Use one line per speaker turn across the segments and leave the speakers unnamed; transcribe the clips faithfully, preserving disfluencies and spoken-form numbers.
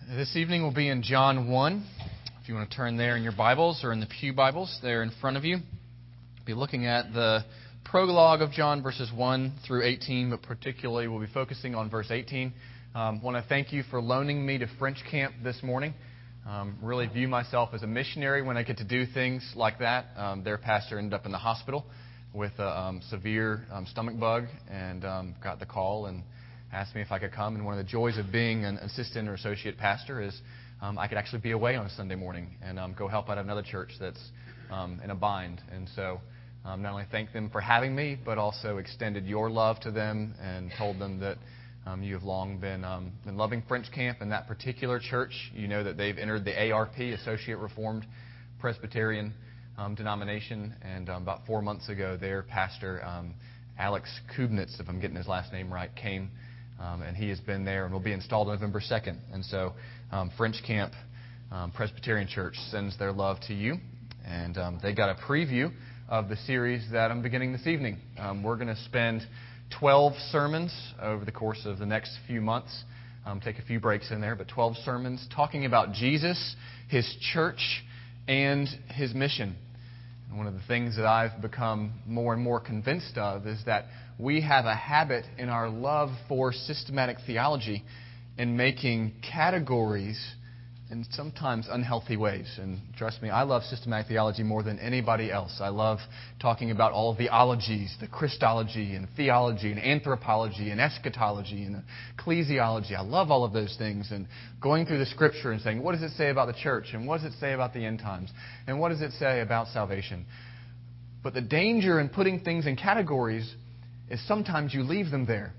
This evening we'll be in John one. If you want to turn there in your Bibles or in the Pew Bibles, they're in front of you. We'll be looking at the prologue of John, verses one through eighteen, but particularly we'll be focusing on verse eighteen. I um, want to thank you for loaning me to French camp this morning. Um, really view myself as a missionary when I get to do things like that. Um, their pastor ended up in the hospital with a um, severe um, stomach bug and um, got the call and asked me if I could come. And one of the joys of being an assistant or associate pastor is um, I could actually be away on a Sunday morning and um, go help out another church that's um, in a bind. And so um, not only thank them for having me, but also extended your love to them and told them that um, you have long been, um, been loving French Camp and that particular church. You know that they've entered the A R P, Associate Reformed Presbyterian um, denomination. And um, about four months ago, their pastor, um, Alex Kubnitz, if I'm getting his last name right, came. Um, and he has been there and will be installed November second. And so um, French Camp um, Presbyterian Church sends their love to you. And um, they got a preview of the series that I'm beginning this evening. Um, we're going to spend twelve sermons over the course of the next few months. Um, take a few breaks in there, but twelve sermons talking about Jesus, His church, and His mission. And one of the things that I've become more and more convinced of is that we have a habit in our love for systematic theology in making categories in sometimes unhealthy ways. And trust me, I love systematic theology more than anybody else. I love talking about all of the ologies, the Christology and theology and anthropology and eschatology and ecclesiology. I love all of those things and going through the Scripture and saying, what does it say about the church? And what does it say about the end times? And what does it say about salvation? But the danger in putting things in categories is sometimes you leave them there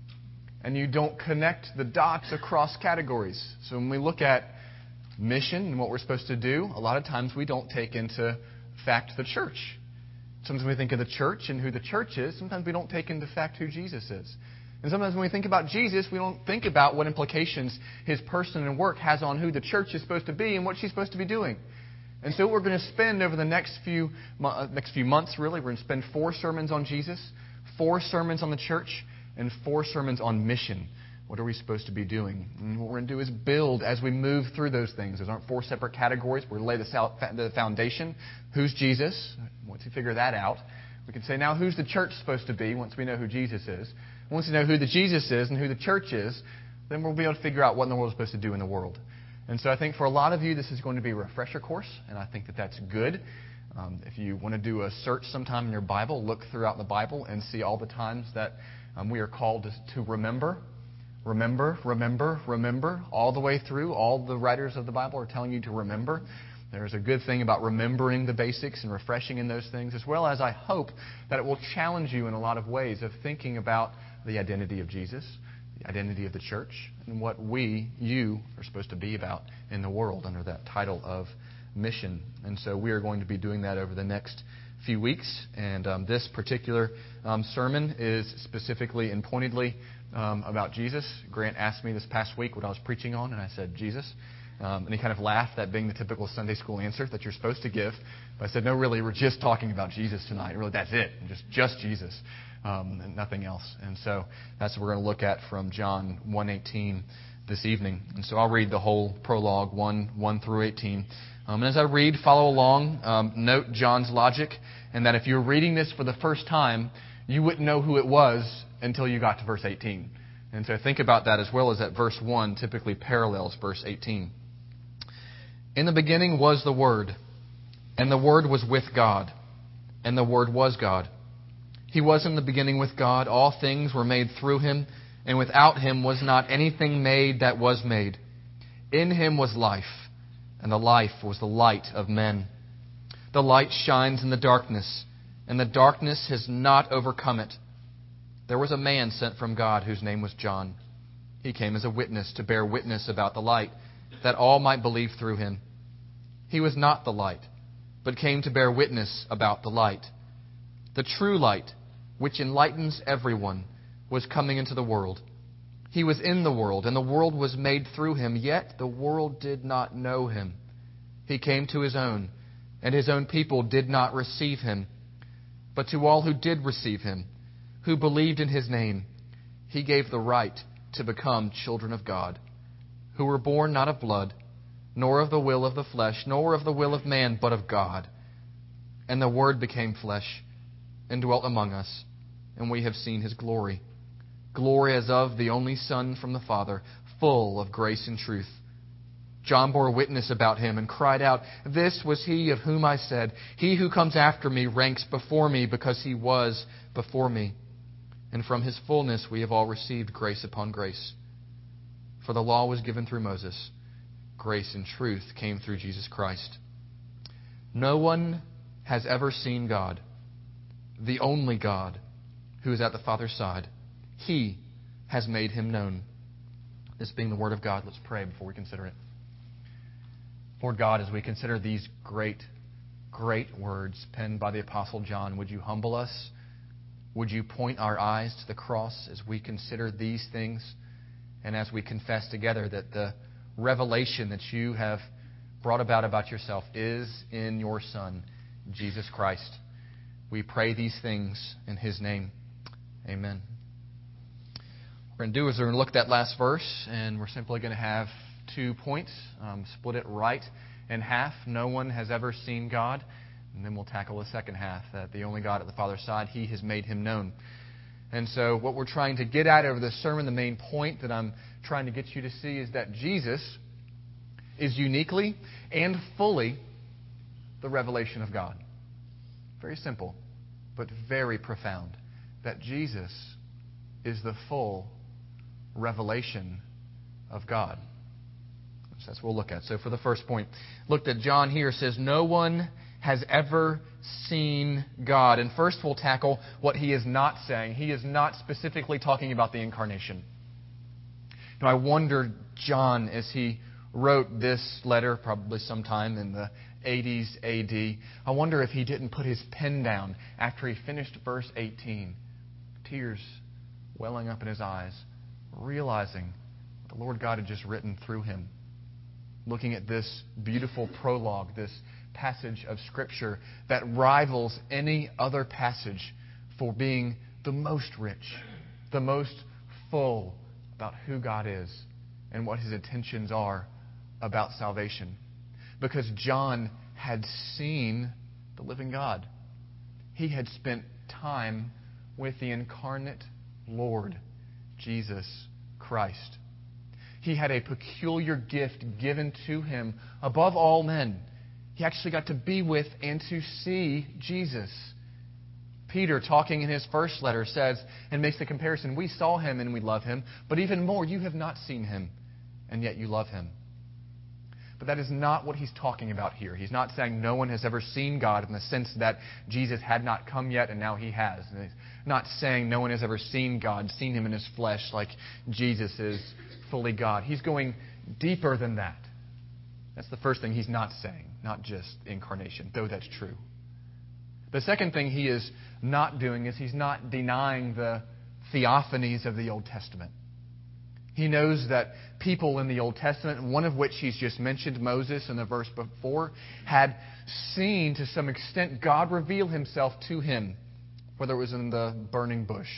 and you don't connect the dots across categories. So when we look at mission and what we're supposed to do, a lot of times we don't take into fact the church. Sometimes when we think of the church and who the church is, sometimes we don't take into fact who Jesus is. And sometimes when we think about Jesus, we don't think about what implications His person and work has on who the church is supposed to be and what she's supposed to be doing. And so we're going to spend over the next few uh, next few months, really, we're going to spend four sermons on Jesus, four sermons on the church, and four sermons on mission. What are we supposed to be doing? And what we're going to do is build as we move through those things. Those aren't four separate categories. We're going to lay the foundation. Who's Jesus? Once we figure that out, we can say, now who's the church supposed to be once we know who Jesus is? Once we know who the Jesus is and who the church is, then we'll be able to figure out what in the world is supposed to do in the world. And so I think for a lot of you, this is going to be a refresher course, and I think that that's good. Um, if you want to do a search sometime in your Bible, look throughout the Bible and see all the times that um, we are called to, to remember. Remember, remember, remember. All the way through, all the writers of the Bible are telling you to remember. There's a good thing about remembering the basics and refreshing in those things, as well as I hope that it will challenge you in a lot of ways of thinking about the identity of Jesus, the identity of the church, and what we, you, are supposed to be about in the world under that title of mission. And so we are going to be doing that over the next few weeks. And um, this particular um, sermon is specifically and pointedly um, about Jesus. Grant asked me this past week what I was preaching on, and I said, Jesus. Um, and he kind of laughed, that being the typical Sunday school answer that you're supposed to give. But I said, no, really, we're just talking about Jesus tonight. Really, that's it. Just, just Jesus. Um, and nothing else. And so that's what we're going to look at from John one eighteen this evening. And so I'll read the whole prologue, one, one through eighteen. Um, and as I read, follow along. Um, note John's logic, and that if you're reading this for the first time, you wouldn't know who it was until you got to verse eighteen. And so think about that as well as that verse one typically parallels verse eighteen. In the beginning was the Word, and the Word was with God, and the Word was God. He was in the beginning with God. All things were made through Him, and without Him was not anything made that was made. In Him was life, and the life was the light of men. The light shines in the darkness, and the darkness has not overcome it. There was a man sent from God whose name was John. He came as a witness to bear witness about the light, that all might believe through him. He was not the light, but came to bear witness about the light. The true light, which enlightens everyone, was coming into the world. He was in the world, and the world was made through Him, yet the world did not know Him. He came to His own, and His own people did not receive Him. But to all who did receive Him, who believed in His name, He gave the right to become children of God, who were born not of blood, nor of the will of the flesh, nor of the will of man, but of God. And the Word became flesh and dwelt among us, and we have seen His glory. Glory as of the only Son from the Father, full of grace and truth. John bore witness about Him and cried out, "This was He of whom I said, He who comes after me ranks before me, because He was before me." And from His fullness we have all received grace upon grace. For the law was given through Moses. Grace and truth came through Jesus Christ. No one has ever seen God, the only God who is at the Father's side. He has made Him known. This being the Word of God, let's pray before we consider it. Lord God, as we consider these great, great words penned by the Apostle John, would You humble us? Would You point our eyes to the cross as we consider these things, and as we confess together that the revelation that You have brought about about Yourself is in Your Son, Jesus Christ. We pray these things in His name. Amen. What we're going to do is we're going to look at that last verse, and we're simply going to have two points, um, split it right in half. No one has ever seen God. And then we'll tackle the second half, that the only God at the Father's side, He has made Him known. And so what we're trying to get at over this sermon, the main point that I'm trying to get you to see, is that Jesus is uniquely and fully the revelation of God. Very simple, but very profound. That Jesus is the full revelation of God. So that's what we'll look at. So for the first point, looked at John here, says, no one has ever seen God. And first we'll tackle what he is not saying. He is not specifically talking about the incarnation. Now I wonder, John, as he wrote this letter, probably sometime in the eighties A D, I wonder if he didn't put his pen down after he finished verse eighteen. Tears welling up in his eyes, realizing what the Lord God had just written through him. Looking at this beautiful prologue, this passage of Scripture that rivals any other passage for being the most rich, the most full about who God is and what His intentions are about salvation. Because John had seen the living God. He had spent time with the incarnate Lord, Jesus Christ. He had a peculiar gift given to him above all men. He actually got to be with and to see Jesus. Peter, talking in his first letter, says and makes the comparison, we saw Him and we love Him, but even more, you have not seen Him, and yet you love Him. But that is not what he's talking about here. He's not saying no one has ever seen God in the sense that Jesus had not come yet and now He has. And he's not saying no one has ever seen God, seen Him in His flesh like Jesus is fully God. He's going deeper than that. That's the first thing he's not saying, not just incarnation, though that's true. The second thing he is not doing is he's not denying the theophanies of the Old Testament. He knows that people in the Old Testament, one of which he's just mentioned, Moses in the verse before, had seen to some extent God reveal Himself to him, whether it was in the burning bush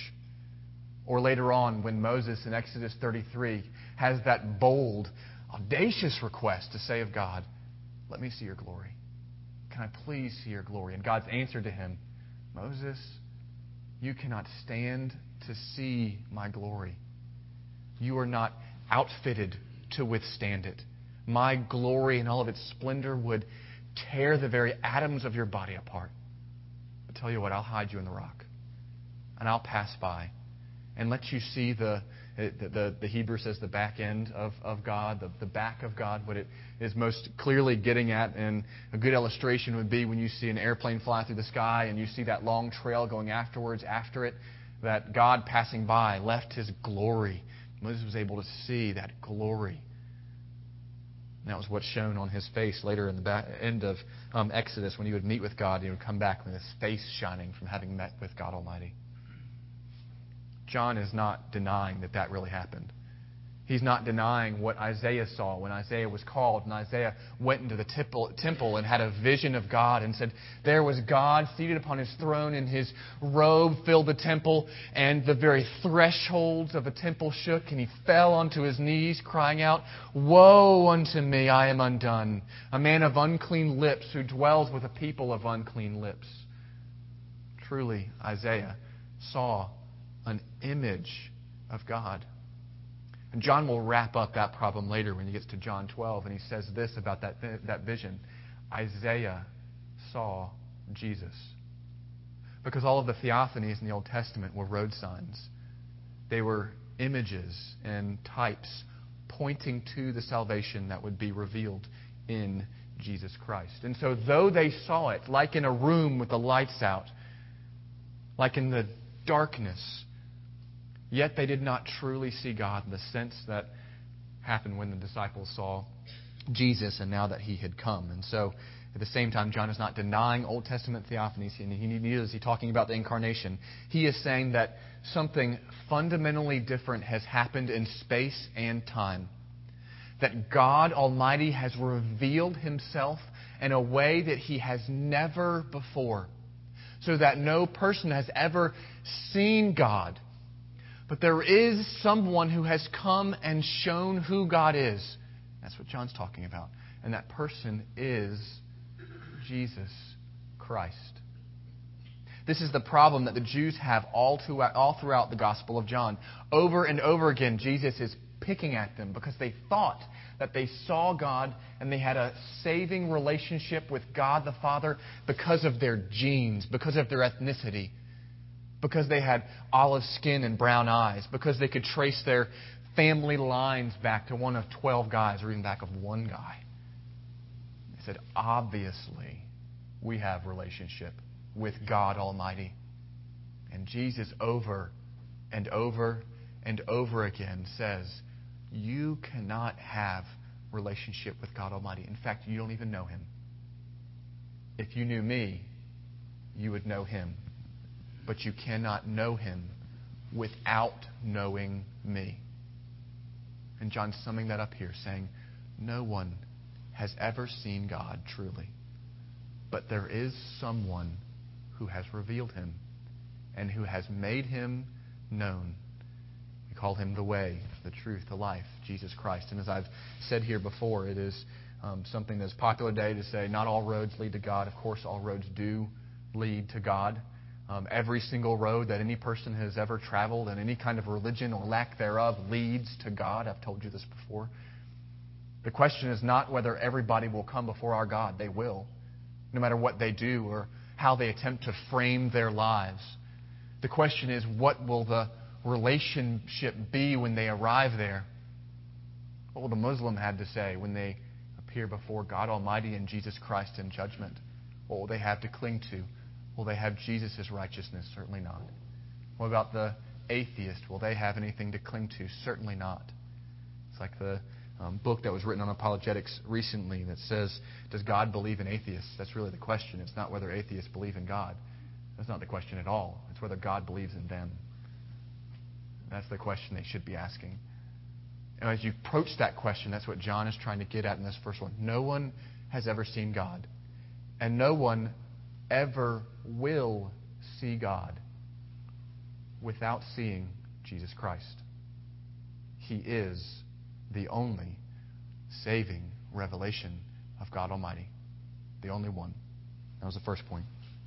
or later on when Moses in Exodus thirty-three has that bold, audacious request to say of God, let me see Your glory. Can I please see Your glory? And God's answer to him, Moses, you cannot stand to see My glory. You are not outfitted to withstand it. My glory in all of its splendor would tear the very atoms of your body apart. But tell you what, I'll hide you in the rock. And I'll pass by and let you see the, the, the, the Hebrew says the back end of, of God, the, the back of God, what it is most clearly getting at. And a good illustration would be when you see an airplane fly through the sky and you see that long trail going afterwards, after it, that God passing by left His glory. Moses was able to see that glory. And that was what's shown on his face later in the back, end of um, Exodus when he would meet with God. He would come back with his face shining from having met with God Almighty. John is not denying that that really happened. He's not denying what Isaiah saw when Isaiah was called and Isaiah went into the temple, temple and had a vision of God and said, there was God seated upon His throne and His robe filled the temple and the very thresholds of the temple shook and he fell onto his knees crying out, woe unto me, I am undone, a man of unclean lips who dwells with a people of unclean lips. Truly, Isaiah saw an image of God. And John will wrap up that problem later when he gets to John twelve, and he says this about that, that vision. Isaiah saw Jesus. Because all of the theophanies in the Old Testament were road signs. They were images and types pointing to the salvation that would be revealed in Jesus Christ. And so though they saw it, like in a room with the lights out, like in the darkness, yet they did not truly see God in the sense that happened when the disciples saw Jesus and now that He had come. And so, at the same time, John is not denying Old Testament theophanies, and neither is he talking about the incarnation. He is saying that something fundamentally different has happened in space and time. That God Almighty has revealed Himself in a way that He has never before. So that no person has ever seen God. But there is someone who has come and shown who God is. That's what John's talking about. And that person is Jesus Christ. This is the problem that the Jews have all throughout, all throughout the Gospel of John. Over and over again, Jesus is picking at them because they thought that they saw God and they had a saving relationship with God the Father because of their genes, because of their ethnicity. Because they had olive skin and brown eyes. Because they could trace their family lines back to one of twelve guys or even back of one guy. They said, obviously, we have relationship with God Almighty. And Jesus over and over and over again says, you cannot have relationship with God Almighty. In fact, you don't even know Him. If you knew me, you would know Him. But you cannot know Him without knowing me. And John's summing that up here, saying, no one has ever seen God truly. But there is someone who has revealed Him and who has made Him known. We call Him the way, the truth, the life, Jesus Christ. And as I've said here before, it is um, something that's popular today to say not all roads lead to God. Of course, all roads do lead to God. Um, every single road that any person has ever traveled in any kind of religion or lack thereof leads to God. I've told you this before. The question is not whether everybody will come before our God. They will, no matter what they do or how they attempt to frame their lives. The question is, what will the relationship be when they arrive there? What will the Muslim have to say when they appear before God Almighty and Jesus Christ in judgment? What will they have to cling to? Will they have Jesus' righteousness? Certainly not. What about the atheist? Will they have anything to cling to? Certainly not. It's like the um, book that was written on apologetics recently that says, does God believe in atheists? That's really the question. It's not whether atheists believe in God. That's not the question at all. It's whether God believes in them. That's the question they should be asking. And as you approach that question, that's what John is trying to get at in this first one. No one has ever seen God. And no one ever will see God without seeing Jesus Christ. He is the only saving revelation of God Almighty. The only one. That was the first point.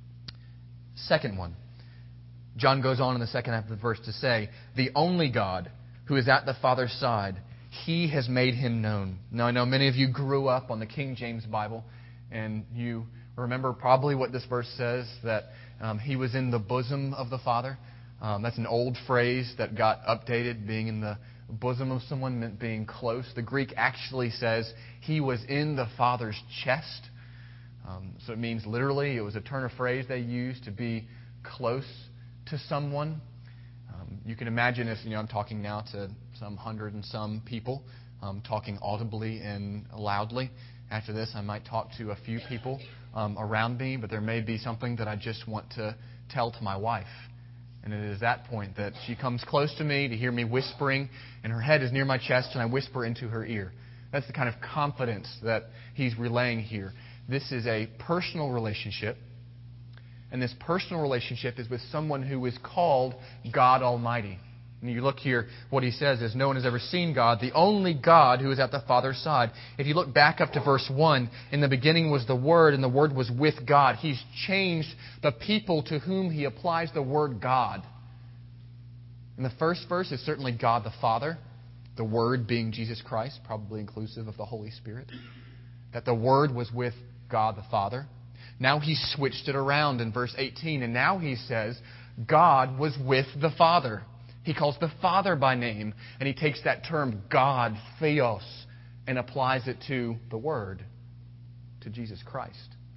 Second one. John goes on in the second half of the verse to say, the only God who is at the Father's side, He has made Him known. Now, I know many of you grew up on the King James Bible, and you remember probably what this verse says, that um, He was in the bosom of the Father. Um, that's an old phrase that got updated. Being in the bosom of someone meant being close. The Greek actually says He was in the Father's chest. Um, so it means literally, it was a turn of phrase they used to be close to someone. Um, you can imagine if, you know, I'm talking now to some hundred and some people, um, talking audibly and loudly. After this, I might talk to a few people um, around me, but there may be something that I just want to tell to my wife. And it is that point that she comes close to me to hear me whispering, and her head is near my chest, and I whisper into her ear. That's the kind of confidence that he's relaying here. This is a personal relationship, and this personal relationship is with someone who is called God Almighty. And you look here, what he says is, no one has ever seen God, the only God who is at the Father's side. If you look back up to verse one, in the beginning was the Word, and the Word was with God. He's changed the people to whom he applies the word God. In the first verse is certainly God the Father, the Word being Jesus Christ, probably inclusive of the Holy Spirit. That the Word was with God the Father. Now he switched it around in verse eighteen, and now he says, God was with the Father. He calls the Father by name, and he takes that term, God, Theos, and applies it to the Word, to Jesus Christ.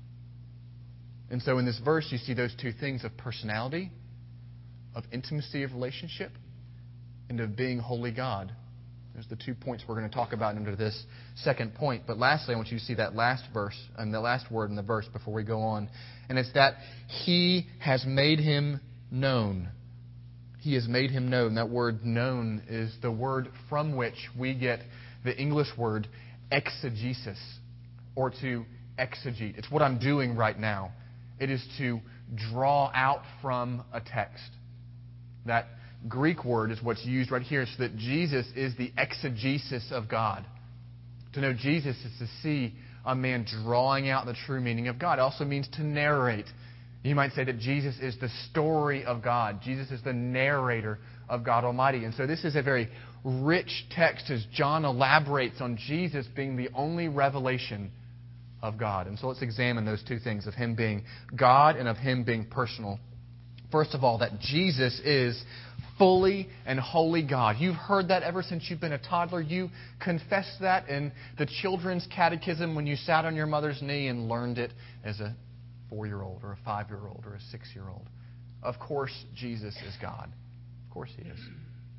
And so in this verse, you see those two things of personality, of intimacy of relationship, and of being holy God. There's the two points we're going to talk about under this second point. But lastly, I want you to see that last verse, and the last word in the verse before we go on. And it's that He has made Him known. He has made Him known. That word known is the word from which we get the English word exegesis, or to exegete. It's what I'm doing right now. It is to draw out from a text. That Greek word is what's used right here, so that Jesus is the exegesis of God. To know Jesus is to see a man drawing out the true meaning of God. It also means to narrate. You might say that Jesus is the story of God. Jesus is the narrator of God Almighty. And so this is a very rich text as John elaborates on Jesus being the only revelation of God. And so let's examine those two things, of Him being God and of Him being personal. First of all, that Jesus is fully and holy God. You've heard that ever since you've been a toddler. You confessed that in the children's catechism when you sat on your mother's knee and learned it as a four-year-old or a five-year-old or a six-year-old. Of course, Jesus is God. Of course He is.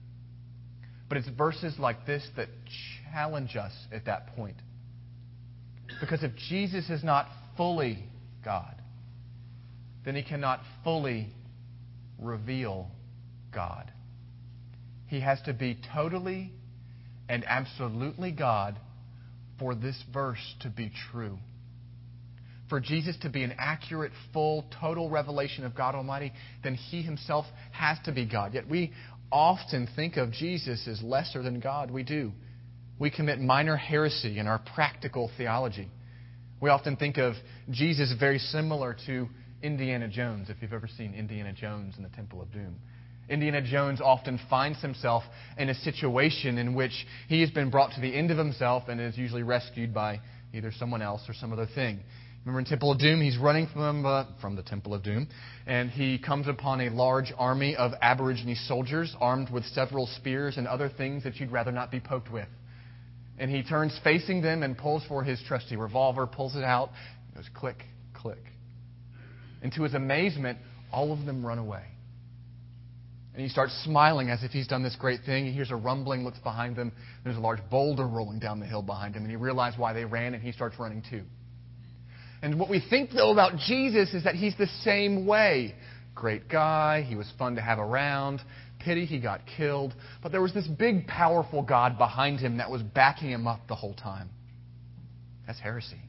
But it's verses like this that challenge us at that point. Because if Jesus is not fully God, then He cannot fully reveal God. He has to be totally and absolutely God for this verse to be true. For Jesus to be an accurate, full, total revelation of God Almighty, then He Himself has to be God. Yet we often think of Jesus as lesser than God. We do. We commit minor heresy in our practical theology. We often think of Jesus very similar to Indiana Jones, if you've ever seen Indiana Jones and the Temple of Doom. Indiana Jones often finds himself in a situation in which he has been brought to the end of himself and is usually rescued by either someone else or some other thing. Remember in Temple of Doom, he's running from uh, from the Temple of Doom, and he comes upon a large army of Aborigine soldiers armed with several spears and other things that you'd rather not be poked with. And he turns facing them and pulls for his trusty revolver, pulls it out, goes click, click. And to his amazement, all of them run away. And he starts smiling as if he's done this great thing. He hears a rumbling, looks behind them. There's a large boulder rolling down the hill behind him. And he realizes why they ran, and he starts running too. And what we think, though, about Jesus is that He's the same way. Great guy. He was fun to have around. Pity he got killed. But there was this big, powerful God behind Him that was backing Him up the whole time. That's heresy.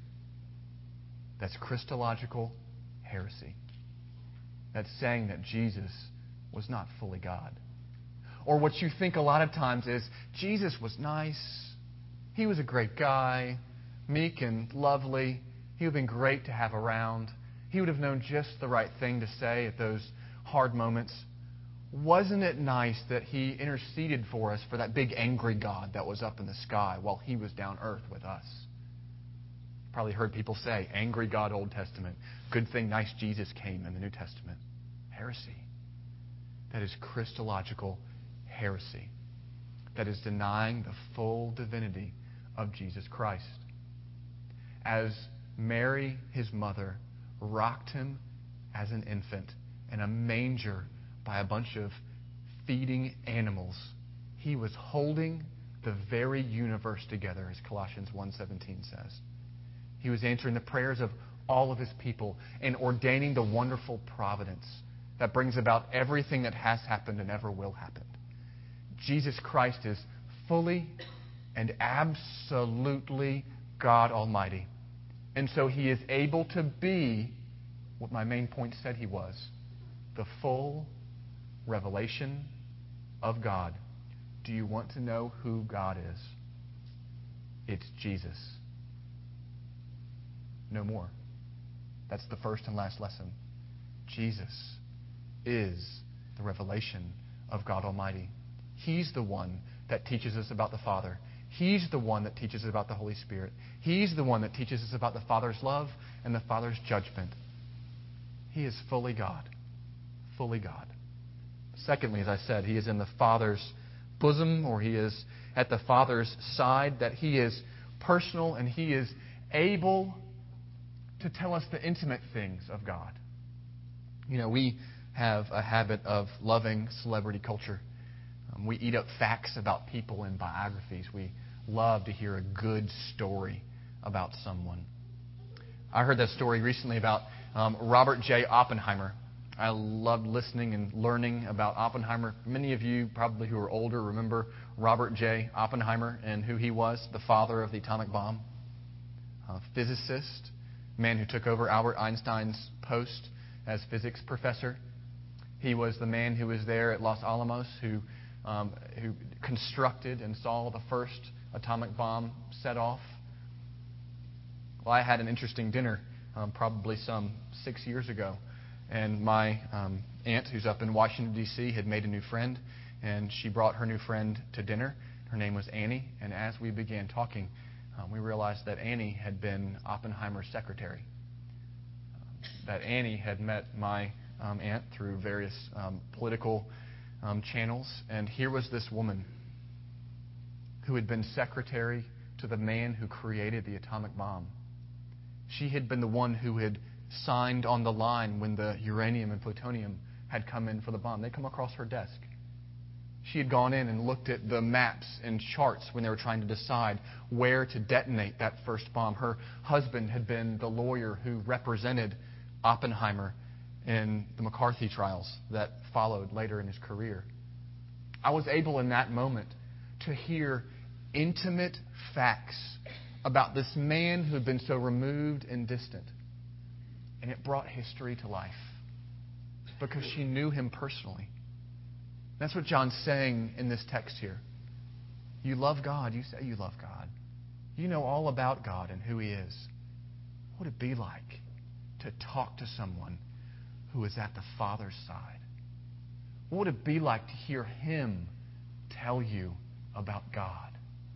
That's Christological heresy. That's saying that Jesus was not fully God. Or what you think a lot of times is, Jesus was nice. He was a great guy, meek and lovely. He would have been great to have around. He would have known just the right thing to say at those hard moments. Wasn't it nice that He interceded for us for that big angry God that was up in the sky while He was down earth with us? Probably heard people say, angry God, Old Testament. Good thing nice Jesus came in the New Testament. Heresy. That is Christological heresy. That is denying the full divinity of Jesus Christ. As Mary, His mother, rocked Him as an infant in a manger by a bunch of feeding animals, He was holding the very universe together, as Colossians one seventeen says. He was answering the prayers of all of His people and ordaining the wonderful providence
that brings about everything that has happened and ever will happen. Jesus Christ is fully and absolutely God Almighty. And so He is able to be what my main point said He was, the full revelation of God. Do you want to know who God is? It's Jesus. No more. That's the first and last lesson. Jesus is the revelation of God Almighty. He's the one that teaches us about the Father. He's the one that teaches us about the Holy Spirit. He's the one that teaches us about the Father's love and the Father's judgment. He is fully God. Fully God. Secondly, as I said, He is in the Father's bosom, or He is at the Father's side, that He is personal and He is able to tell us the intimate things of God. You know, we have a habit of loving celebrity culture. Um, we eat up facts about people in biographies. We love to hear a good story about someone. I heard that story recently about um, Robert J. Oppenheimer. I loved listening and learning about Oppenheimer. Many of you, probably who are older, remember Robert J. Oppenheimer and who he was, the father of the atomic bomb. A physicist, man who took over Albert Einstein's post as physics professor. He was the man who was there at Los Alamos who um, who constructed and saw the first atomic bomb set off. Well, I had an interesting dinner um, probably some six years ago. And my um, aunt, who's up in Washington, D C, had made a new friend. And she brought her new friend to dinner. Her name was Annie. And as we began talking, um, we realized that Annie had been Oppenheimer's secretary. Um, that Annie had met my um, aunt through various um, political um, channels. And here was this woman who had been secretary to the man who created the atomic bomb. She had been the one who had signed on the line when the uranium and plutonium had come in for the bomb. They'd come across her desk. She had gone in and looked at the maps and charts when they were trying to decide where to detonate that first bomb. Her husband had been the lawyer who represented Oppenheimer in the McCarthy trials that followed later in his career. I was able in that moment to hear intimate facts about this man who had been so removed and distant. And it brought history to life because she knew him personally. That's what John's saying in this text here. You love God. You say you love God. You know all about God and who He is. What would it be like to talk to someone who is at the Father's side? What would it be like to hear Him tell you about God?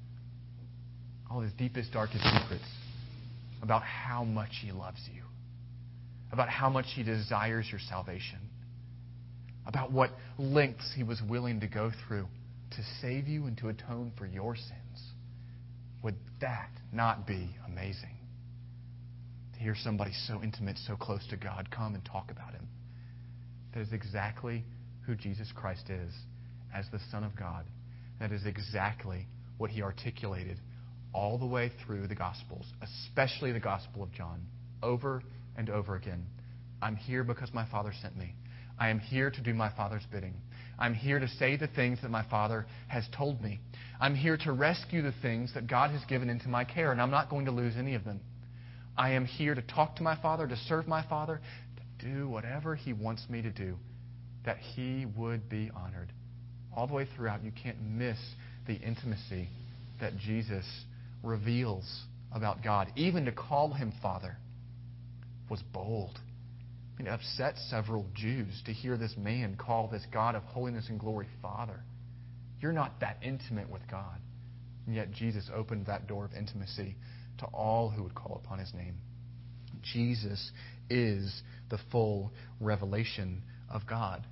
All His deepest, darkest secrets about how much He loves you. About how much He desires your salvation. About what lengths He was willing to go through to save you and to atone for your sins. Would that not be amazing? To hear somebody so intimate, so close to God, come and talk about Him. That is exactly who Jesus Christ is as the Son of God. That is exactly what He articulated all the way through the Gospels, especially the Gospel of John, over and over again. I'm here because my Father sent me. I am here to do my Father's bidding. I'm here to say the things that my Father has told me. I'm here to rescue the things that God has given into my care, and I'm not going to lose any of them. I am here to talk to my Father, to serve my Father, to do whatever He wants me to do, that He would be honored. All the way throughout, you can't miss the intimacy that Jesus reveals about God. Even to call Him Father was bold. It upset several Jews to hear this man call this God of holiness and glory Father. You're not that intimate with God. And yet Jesus opened that door of intimacy to all who would call upon His name. Jesus is the full revelation of God.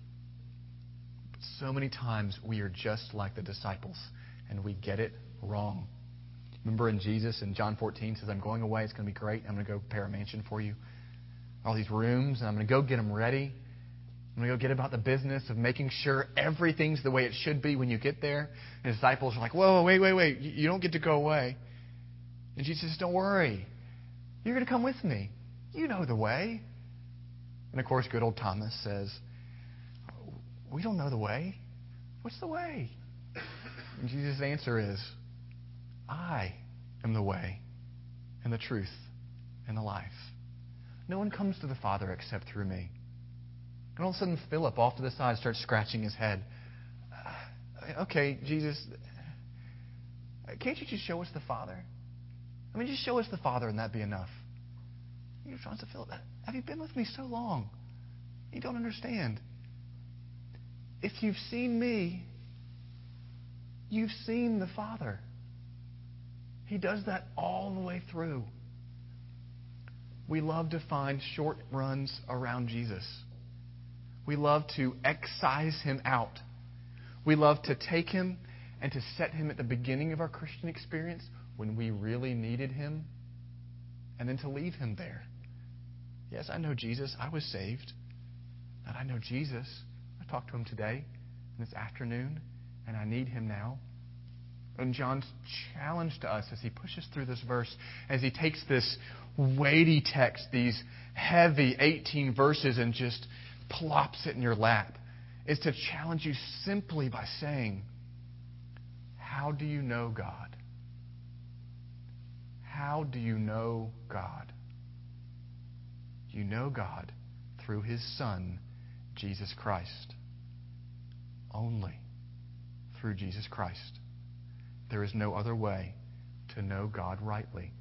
But so many times we are just like the disciples and we get it wrong. Remember in Jesus in John fourteen says, I'm going away, it's going to be great. I'm going to go prepare a mansion for you. All these rooms, and I'm going to go get them ready. I'm going to go get about the business of making sure everything's the way it should be when you get there. And the disciples are like, whoa, wait, wait, wait. You don't get to go away. And Jesus says, don't worry. You're going to come with me. You know the way. And of course, good old Thomas says, we don't know the way. What's the way? And Jesus' answer is, I am the way and the truth and the life. No one comes to the Father except through me. And all of a sudden, Philip, off to the side, starts scratching his head. Uh, okay, Jesus, can't you just show us the Father? I mean, just show us the Father and that be enough. You're trying to Philip, have you been with me so long? You don't understand. If you've seen me, you've seen the Father. He does that all the way through. We love to find short runs around Jesus. We love to excise Him out. We love to take Him and to set Him at the beginning of our Christian experience when we really needed Him, and then to leave Him there. Yes, I know Jesus. I was saved. And I know Jesus. I talked to Him today and this afternoon, and I need Him now. And John's challenge to us as he pushes through this verse, as he takes this weighty text, these heavy eighteen verses, and just plops it in your lap, is to challenge you simply by saying, how do you know God? How do you know God? You know God through His Son, Jesus Christ. Only through Jesus Christ. There is no other way to know God rightly.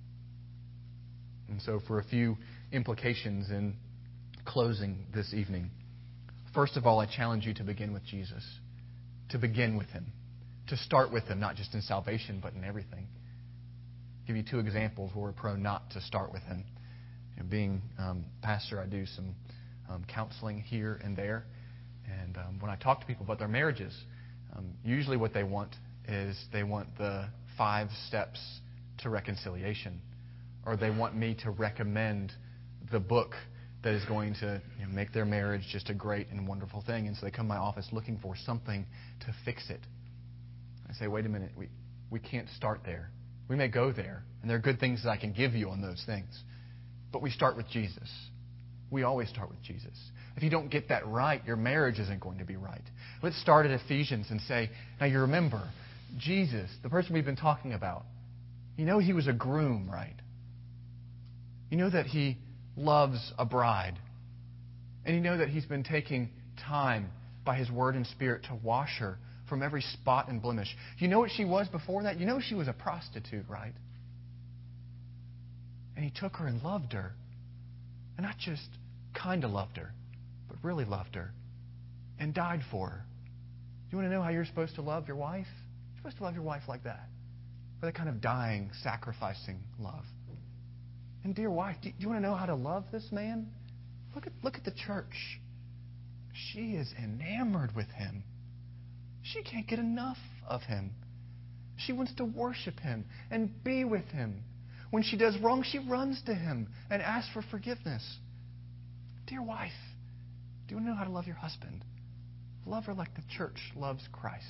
And so for a few implications in closing this evening. First of all, I challenge you to begin with Jesus. To begin with Him. To start with Him, not just in salvation, but in everything. I'll give you two examples where we're prone not to start with Him. You know, being um, pastor, I do some um, counseling here and there. And um, when I talk to people about their marriages, um, usually what they want is they want the five steps to reconciliation. Or they want me to recommend the book that is going to you know, make their marriage just a great and wonderful thing. And so they come to my office looking for something to fix it. I say, wait a minute, we, we can't start there. We may go there, and there are good things that I can give you on those things. But we start with Jesus. We always start with Jesus. If you don't get that right, your marriage isn't going to be right. Let's start at Ephesians and say, now you remember, Jesus, the person we've been talking about, you know He was a groom, right? You know that He loves a bride. And you know that He's been taking time by His Word and Spirit to wash her from every spot and blemish. You know what she was before that? You know she was a prostitute, right? And He took her and loved her. And not just kind of loved her, but really loved her. And died for her. Do you want to know how you're supposed to love your wife? You're supposed to love your wife like that. With that kind of dying, sacrificing love. And dear wife, do you want to know how to love this man? Look at, look at the church. She is enamored with him. She can't get enough of him. She wants to worship him and be with him. When she does wrong, she runs to him and asks for forgiveness. Dear wife, do you want to know how to love your husband? Love her like the church loves Christ.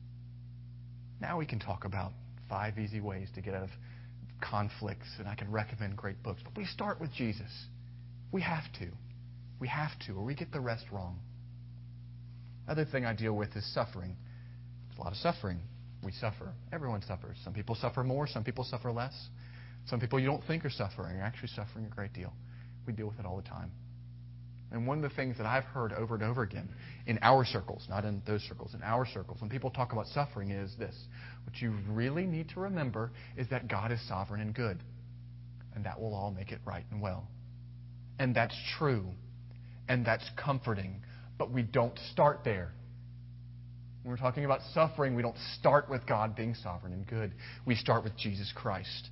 Now we can talk about five easy ways to get out of conflicts, and I can recommend great books. But we start with Jesus. We have to. We have to, or we get the rest wrong. Other thing I deal with is suffering. There's a lot of suffering. We suffer. Everyone suffers. Some people suffer more. Some people suffer less. Some people you don't think are suffering are actually suffering a great deal. We deal with it all the time. And one of the things that I've heard over and over again in our circles, not in those circles, in our circles, when people talk about suffering is this. What you really need to remember is that God is sovereign and good. And that will all make it right and well. And that's true. And that's comforting. But we don't start there. When we're talking about suffering, we don't start with God being sovereign and good. We start with Jesus Christ.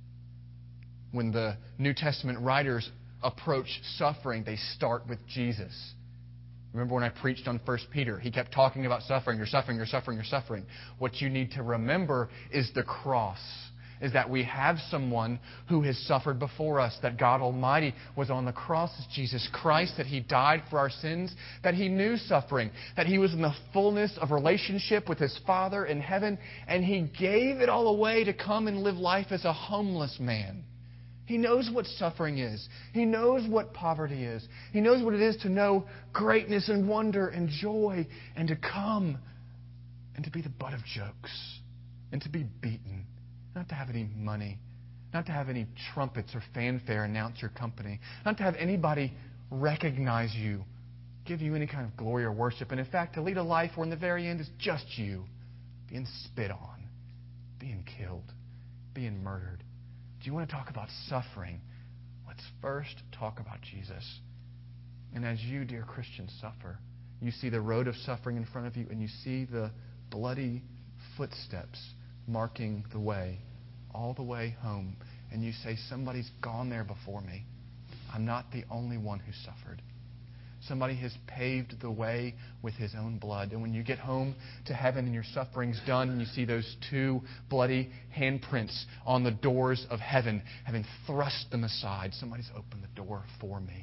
When the New Testament writers approach suffering, they start with Jesus. Remember when I preached on First Peter? He kept talking about suffering. You're suffering, you're suffering, you're suffering. What you need to remember is the cross. Is that we have someone who has suffered before us. That God Almighty was on the cross as Jesus Christ. That He died for our sins. That He knew suffering. That He was in the fullness of relationship with His Father in heaven. And He gave it all away to come and live life as a homeless man. He knows what suffering is. He knows what poverty is. He knows what it is to know greatness and wonder and joy and to come and to be the butt of jokes and to be beaten, not to have any money, not to have any trumpets or fanfare announce your company, not to have anybody recognize you, give you any kind of glory or worship, and in fact to lead a life where in the very end is just you being spit on, being killed, being murdered. Do you want to talk about suffering? Let's first talk about Jesus. And as you, dear Christian, suffer, you see the road of suffering in front of you, and you see the bloody footsteps marking the way, all the way home. And you say, somebody's gone there before me. I'm not the only one who suffered. Somebody has paved the way with His own blood. And when you get home to heaven and your suffering's done and you see those two bloody handprints on the doors of heaven, having thrust them aside, somebody's opened the door for me.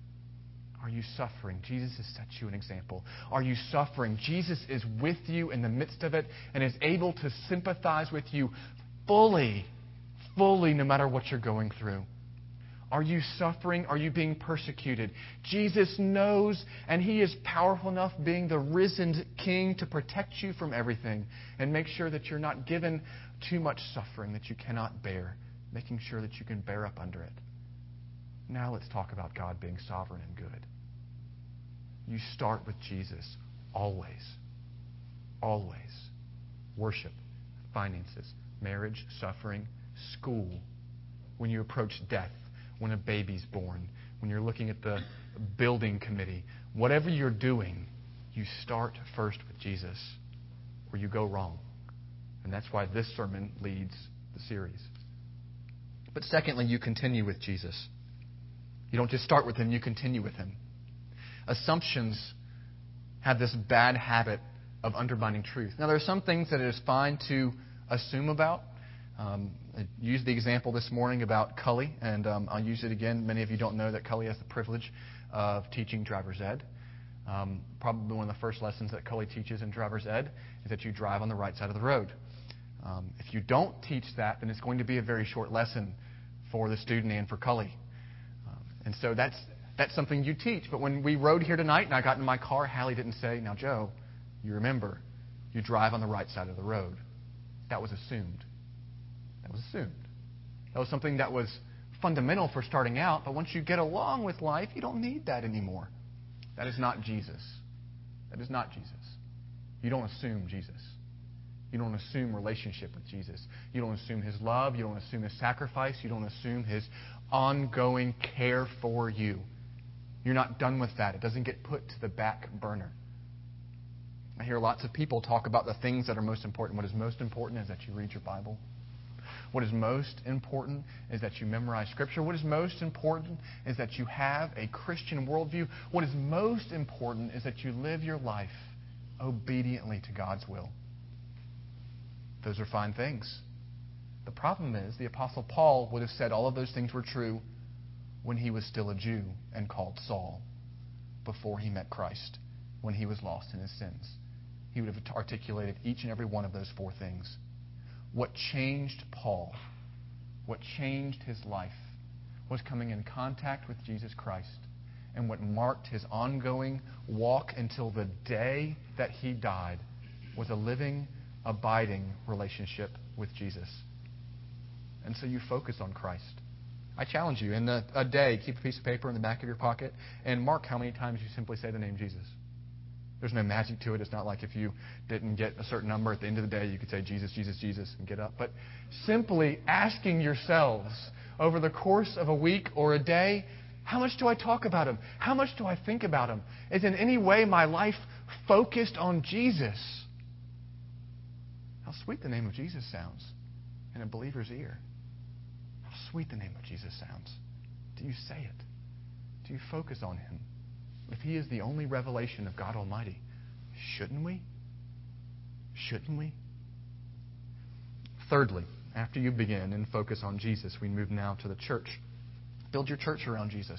Are you suffering? Jesus has set you an example. Are you suffering? Jesus is with you in the midst of it and is able to sympathize with you fully, fully, no matter what you're going through. Are you suffering? Are you being persecuted? Jesus knows, and He is powerful enough, being the risen King, to protect you from everything and make sure that you're not given too much suffering that you cannot bear, making sure that you can bear up under it. Now let's talk about God being sovereign and good. You start with Jesus, always. Always. Worship, finances, marriage, suffering, school. When you approach death, when a baby's born, when you're looking at the building committee, whatever you're doing, you start first with Jesus, or you go wrong. And that's why this sermon leads the series. But secondly, you continue with Jesus. You don't just start with Him, you continue with Him. Assumptions have this bad habit of undermining truth. Now, there are some things that it is fine to assume about. Um, I used the example this morning about Cully, and um, I'll use it again. Many of you don't know that Cully has the privilege of teaching driver's ed. Um, probably one of the first lessons that Cully teaches in driver's ed is that you drive on the right side of the road. Um, if you don't teach that, then it's going to be a very short lesson for the student and for Cully. Um, and so that's that's something you teach. But when we rode here tonight and I got in my car, Hallie didn't say, "Now, Joe, you remember, you drive on the right side of the road." That was assumed. That was assumed. That was something that was fundamental for starting out, but once you get along with life, you don't need that anymore. That is not Jesus. That is not Jesus. You don't assume Jesus. You don't assume relationship with Jesus. You don't assume His love. You don't assume His sacrifice. You don't assume His ongoing care for you. You're not done with that. It doesn't get put to the back burner. I hear lots of people talk about the things that are most important. What is most important is that you read your Bible. What is most important is that you memorize Scripture. What is most important is that you have a Christian worldview. What is most important is that you live your life obediently to God's will. Those are fine things. The problem is the Apostle Paul would have said all of those things were true when he was still a Jew and called Saul, before he met Christ, when he was lost in his sins. He would have articulated each and every one of those four things. What changed Paul, what changed his life, was coming in contact with Jesus Christ. And what marked his ongoing walk until the day that he died was a living, abiding relationship with Jesus. And so you focus on Christ. I challenge you, in a, a day, keep a piece of paper in the back of your pocket and mark how many times you simply say the name Jesus. There's no magic to it. It's not like if you didn't get a certain number at the end of the day, you could say Jesus, Jesus, Jesus, and get up. But simply asking yourselves over the course of a week or a day, how much do I talk about Him? How much do I think about Him? Is in any way my life focused on Jesus? How sweet the name of Jesus sounds in a believer's ear. How sweet the name of Jesus sounds. Do you say it? Do you focus on Him? If He is the only revelation of God Almighty, shouldn't we? Shouldn't we? Thirdly, after you begin and focus on Jesus, we move now to the church. Build your church around Jesus.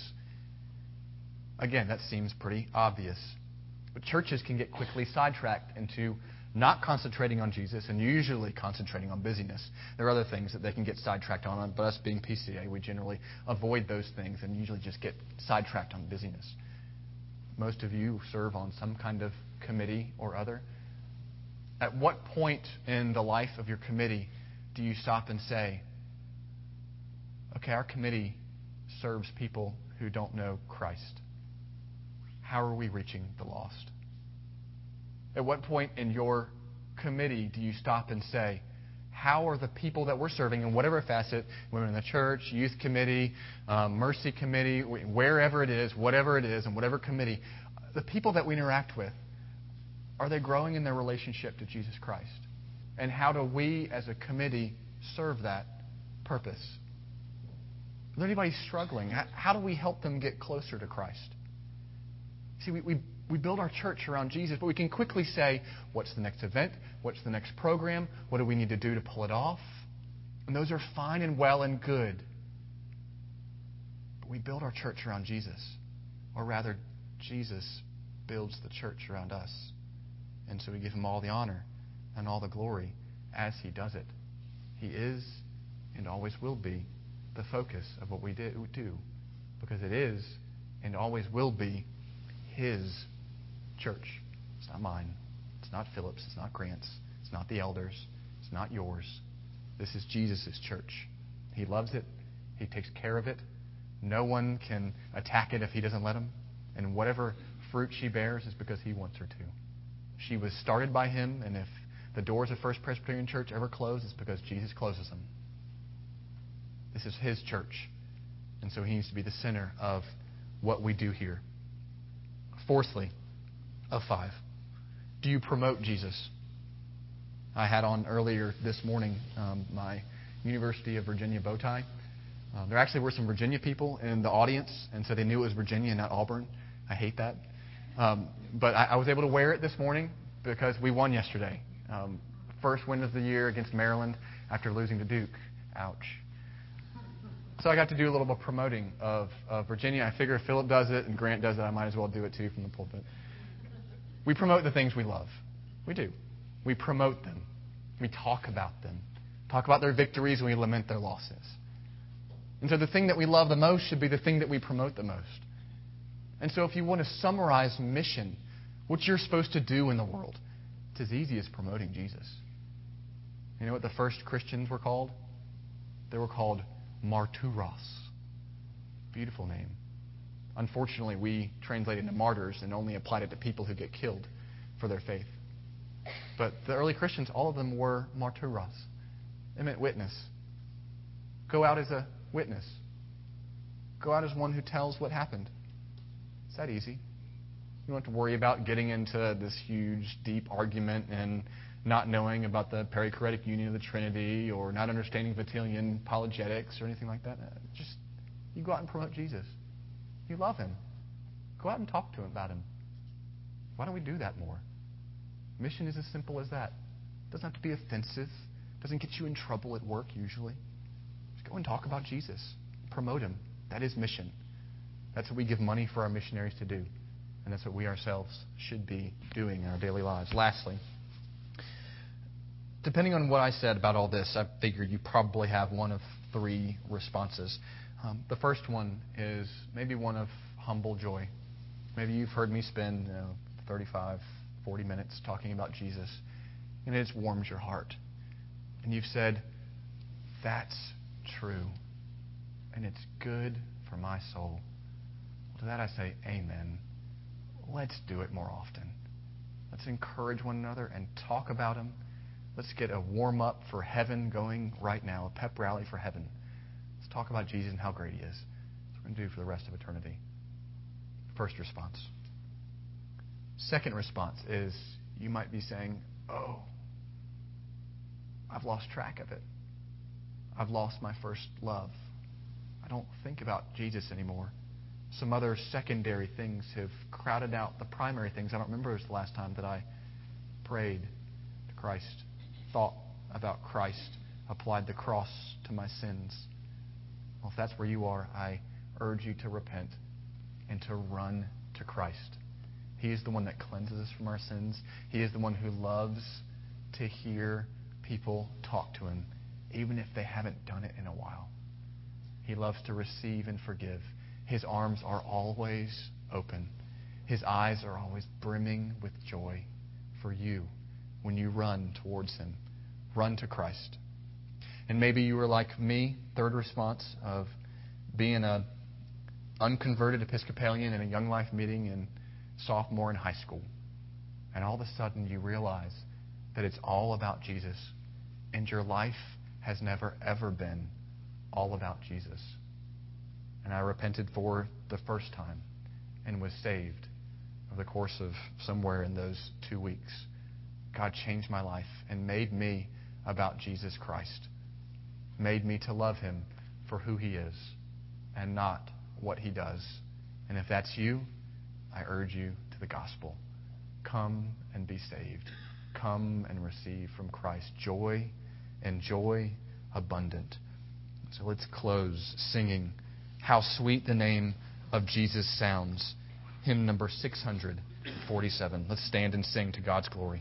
Again, that seems pretty obvious. But churches can get quickly sidetracked into not concentrating on Jesus and usually concentrating on busyness. There are other things that they can get sidetracked on, but us being P C A, we generally avoid those things and usually just get sidetracked on busyness. Most of you serve on some kind of committee or other. At what point in the life of your committee do you stop and say, okay, our committee serves people who don't know Christ. How are we reaching the lost? At what point in your committee do you stop and say, how are the people that we're serving in whatever facet, women in the church, youth committee, um, mercy committee, wherever it is, whatever it is, and whatever committee, the people that we interact with, are they growing in their relationship to Jesus Christ? And how do we as a committee serve that purpose? Is there anybody struggling? How, how do we help them get closer to Christ? See, we, we we build our church around Jesus, but we can quickly say, what's the next event? What's the next program? What do we need to do to pull it off? And those are fine and well and good. But we build our church around Jesus. Or rather, Jesus builds the church around us. And so we give him all the honor and all the glory as he does it. He is and always will be the focus of what we do, because it is and always will be his church. It's not mine. It's not Philip's. It's not Grant's. It's not the elders. It's not yours. This is Jesus' church. He loves it. He takes care of it. No one can attack it if he doesn't let them. And whatever fruit she bears is because he wants her to. She was started by him, and if the doors of First Presbyterian Church ever close, it's because Jesus closes them. This is his church. And so he needs to be the center of what we do here. Fourthly, of five, do you promote Jesus? I had on earlier this morning um, my University of Virginia bow tie. Um, there actually were some Virginia people in the audience, and so they knew it was Virginia and not Auburn. I hate that. Um, but I, I was able to wear it this morning because we won yesterday. Um, first win of the year against Maryland after losing to Duke. Ouch. So I got to do a little bit of promoting of, of Virginia. I figure if Philip does it and Grant does it, I might as well do it too from the pulpit. We promote the things we love. We do. We promote them. We talk about them. Talk about their victories and we lament their losses. And so the thing that we love the most should be the thing that we promote the most. And so if you want to summarize mission, what you're supposed to do in the world, it's as easy as promoting Jesus. You know what the first Christians were called? They were called martyros. Beautiful name. Unfortunately, we translate it into martyrs and only applied it to people who get killed for their faith. But the early Christians, all of them were martyros. It meant witness. Go out as a witness. Go out as one who tells what happened. It's that easy. You don't have to worry about getting into this huge, deep argument and not knowing about the perichoretic union of the Trinity or not understanding Vatilian apologetics or anything like that. Just, you go out and promote Jesus. You love him. Go out and talk to him about him. Why don't we do that more? Mission is as simple as that. It doesn't have to be offensive. It doesn't get you in trouble at work usually. Just go and talk about Jesus. Promote him. That is mission. That's what we give money for our missionaries to do. And that's what we ourselves should be doing in our daily lives. Lastly, depending on what I said about all this, I figure you probably have one of three responses. Um, the first one is maybe one of humble joy. Maybe you've heard me spend you know, thirty-five, forty minutes talking about Jesus, and it just warms your heart. And you've said, that's true, and it's good for my soul. Well, to that I say, amen. Let's do it more often. Let's encourage one another and talk about him. Let's get a warm-up for heaven going right now, a pep rally for heaven. Let's talk about Jesus and how great he is. That's what we're going to do for the rest of eternity. First response. Second response is you might be saying, oh, I've lost track of it. I've lost my first love. I don't think about Jesus anymore. Some other secondary things have crowded out the primary things. I don't remember it was the last time that I prayed to Christ, thought about Christ, applied the cross to my sins. Well, if that's where you are, I urge you to repent and to run to Christ. He is the one that cleanses us from our sins. He is the one who loves to hear people talk to Him, even if they haven't done it in a while. He loves to receive and forgive. His arms are always open. His eyes are always brimming with joy for you when you run towards Him. Run to Christ. And maybe you were like me, third response of being a unconverted Episcopalian in a Young Life meeting in sophomore in high school. And all of a sudden you realize that it's all about Jesus. And your life has never, ever been all about Jesus. And I repented for the first time and was saved over the course of somewhere in those two weeks. God changed my life and made me about Jesus Christ. Made me to love Him for who He is and not what He does. And if that's you, I urge you to the gospel. Come and be saved. Come and receive from Christ joy and joy abundant. So let's close singing How Sweet the Name of Jesus Sounds. Hymn number six hundred forty-seven. Let's stand and sing to God's glory.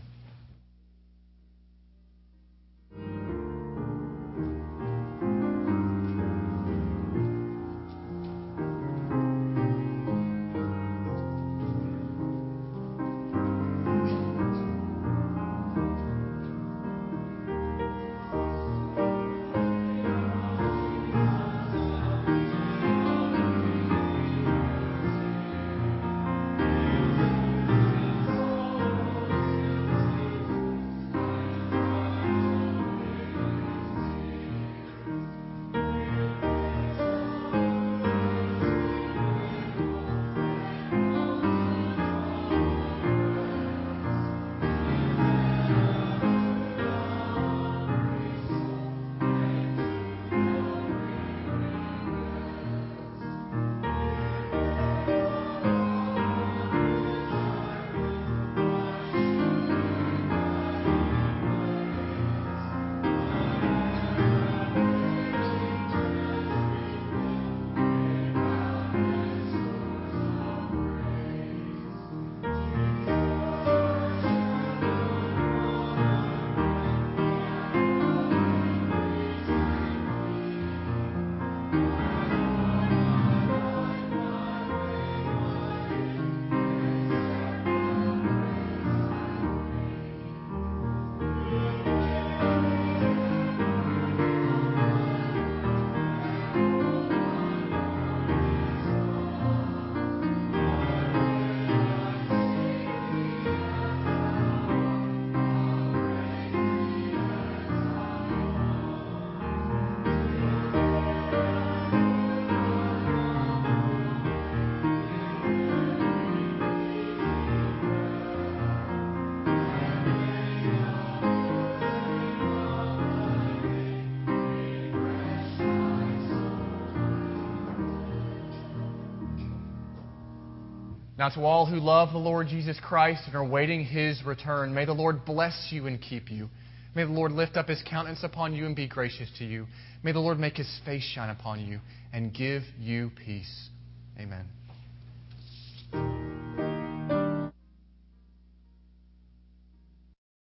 Now to all who love the Lord Jesus Christ and are waiting His return, may the Lord bless you and keep you. May the Lord lift up His countenance upon you and be gracious to you. May the Lord make His face shine upon you and give you peace. Amen.